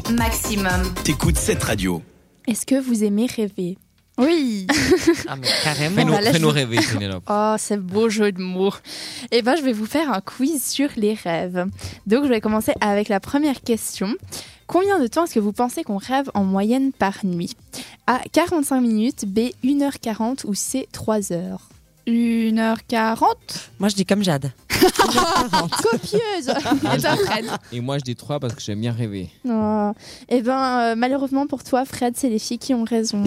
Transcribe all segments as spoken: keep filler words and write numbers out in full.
maximum. T'écoutes cette radio. Est-ce que vous aimez rêver ? Oui. Ah mais carrément. Fais-nous- Bah, là, fais-nous je- rêver, Pénélope. Oh, c'est beau jeu de mots. Eh ben, je vais vous faire un quiz sur les rêves. Donc, je vais commencer avec la première question. Combien de temps est-ce que vous pensez qu'on rêve en moyenne par nuit ? A, quarante-cinq minutes, B, une heure quarante ou C, trois heures. une heure quarante. Moi je dis comme Jade. Copieuse. Moi, Et toi, Fred ? Et moi, je dis trois parce que j'aime bien rêver. Oh. Eh ben, euh, malheureusement pour toi, Fred, c'est les filles qui ont raison.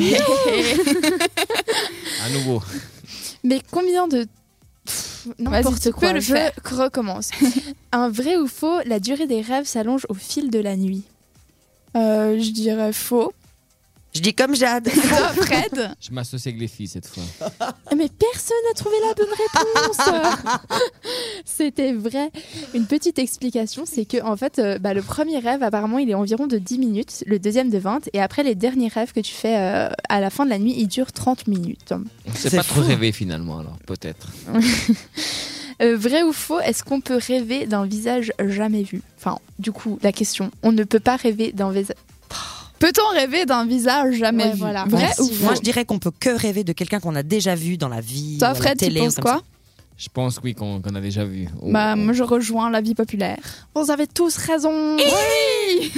À nouveau. Mais combien de... Pff, Vas-y, n'importe tu quoi, peux le je faire. recommence. Un vrai ou faux, la durée des rêves s'allonge au fil de la nuit. Euh, je dirais faux. Je dis comme Jade. Toi, Fred ? Je m'associe avec les filles cette fois. Mais personne n'a trouvé la bonne réponse. C'était vrai. Une petite explication, c'est que en fait, euh, bah, le premier rêve, apparemment, il est environ de dix minutes, le deuxième de vingt, et après, les derniers rêves que tu fais euh, à la fin de la nuit, ils durent trente minutes. C'est C'est pas trop fou. rêver finalement, alors peut-être. Euh, vrai ou faux, est-ce qu'on peut rêver d'un visage jamais vu ? Enfin, du coup, la question, on ne peut pas rêver d'un visage... Peut-on rêver d'un visage jamais Ouais, vu ? voilà. Vrai Merci. ou faux ? Moi je dirais qu'on peut que rêver de quelqu'un qu'on a déjà vu dans la vie. Toi, ou à la Fred, tu télé ou penses comme quoi ça. Je pense oui qu'on qu'on a déjà vu. Oh, Bah, oh. moi, je rejoins l'avis populaire. Vous avez tous raison. Oui.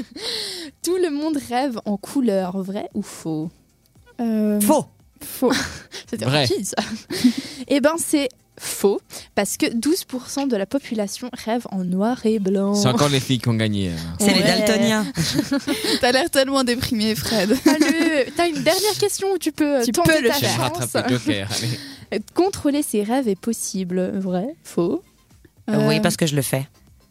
Tout le monde rêve en couleur, vrai ou faux ? Euh, Faux. Faux. C'était Vrai. rapide, ça. Eh ben, c'est faux, parce que douze pour cent de la population rêve en noir et blanc. C'est encore les filles qui ont gagné. hein. C'est les Ouais. daltoniens. T'as l'air tellement déprimé, Fred. Allez, t'as une dernière question où tu peux Tu tenter peux le ta faire. Je vais chance. rattraper Joker. Allez. Contrôler ses rêves est possible, vrai, faux. Euh, Oui, parce que je le fais.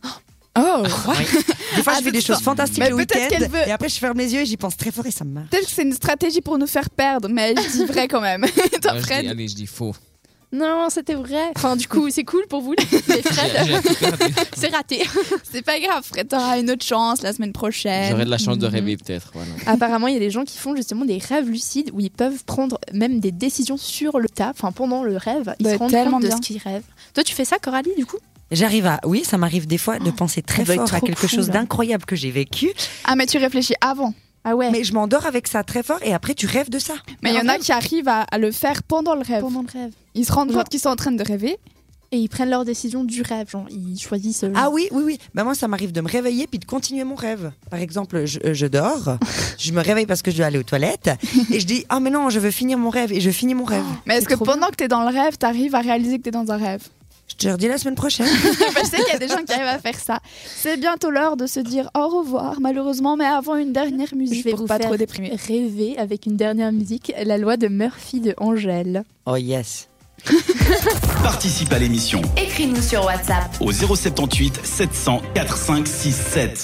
Oh. Oui. Des fois, Ah, je fais de des ça. choses fantastiques Mais le peut-être week-end. qu'elle veut- Et après, je ferme les yeux et j'y pense très fort et ça me marche. Peut-être que c'est une stratégie pour nous faire perdre, mais je dis vrai quand même. Toi, Moi, je dis- Fred ? allez, je dis faux. Non, c'était vrai. Enfin, du coup, c'est cool pour vous, mais Fred, J'ai- j'ai un petit peu raté. c'est raté. C'est pas grave, Fred, t'auras une autre chance la semaine prochaine. J'aurais de la chance de Mhm. rêver peut-être. Voilà. Apparemment, il y a des gens qui font justement des rêves lucides où ils peuvent prendre même des décisions sur le tas, enfin pendant le rêve, ils Bah, se rendent tellement compte de bien. ce qu'ils rêvent. Toi, tu fais ça, Coralie, du coup ? J'arrive à. Oui, ça m'arrive des fois de penser très ça doit être fort à trop quelque cool. chose d'incroyable que j'ai vécu. Ah, mais tu réfléchis avant. Ah ouais. Mais je m'endors avec ça très fort et après, tu rêves de ça. Mais il y en en a qui arrivent à, à le faire pendant le rêve. pendant le rêve. Ils se rendent Genre- compte qu'ils sont en train de rêver. Et ils prennent leur décision du rêve, genre ils choisissent. euh, Ah oui, oui, oui. Bah moi, ça m'arrive de me réveiller puis de continuer mon rêve. Par exemple, je, euh, je dors, je me réveille parce que je dois aller aux toilettes et je dis ah mais non, je veux finir mon rêve et je finis mon rêve. Mais est-ce C'est que trop pendant que t'es dans le rêve, t'arrives à réaliser que t'es dans un rêve ? Je te le redis la semaine prochaine. Bah, je sais qu'il y a des gens qui arrivent à faire ça. C'est bientôt l'heure de se dire au revoir, malheureusement, mais avant une dernière musique Je vais pour vous pas faire trop déprimer. rêver avec une dernière musique, la loi de Murphy de Angèle. Oh yes. Participe à l'émission Écris-nous sur WhatsApp. au zéro sept huit sept cents quatre cinq six sept.